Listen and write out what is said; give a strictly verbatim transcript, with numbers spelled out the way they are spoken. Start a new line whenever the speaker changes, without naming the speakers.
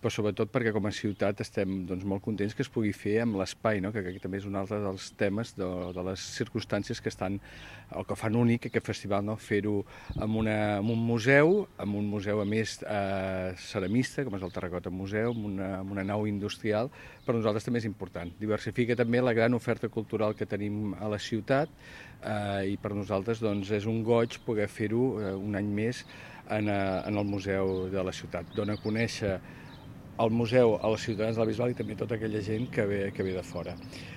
però sobretot perquè com a ciutat estem doncs, molt contents que es pugui fer amb l'espai, no? Que aquest també és un altre dels temes de, de les circumstàncies que estan, el que fan únic aquest festival, no? Fer-ho amb, una, amb un museu, amb un museu a més eh, ceramista, com és el Terracota Museu, amb una, amb una nau industrial, per nosaltres també és important. Diversifica també la gran oferta cultural que tenim a la ciutat eh, i per nosaltres doncs, és un goig poder fer-ho eh, un any més en, eh, en el museu de la ciutat. Dona a conèixer el museu a les ciutadans de la Bisbal i també tota aquella gent que ve, que ve de fora.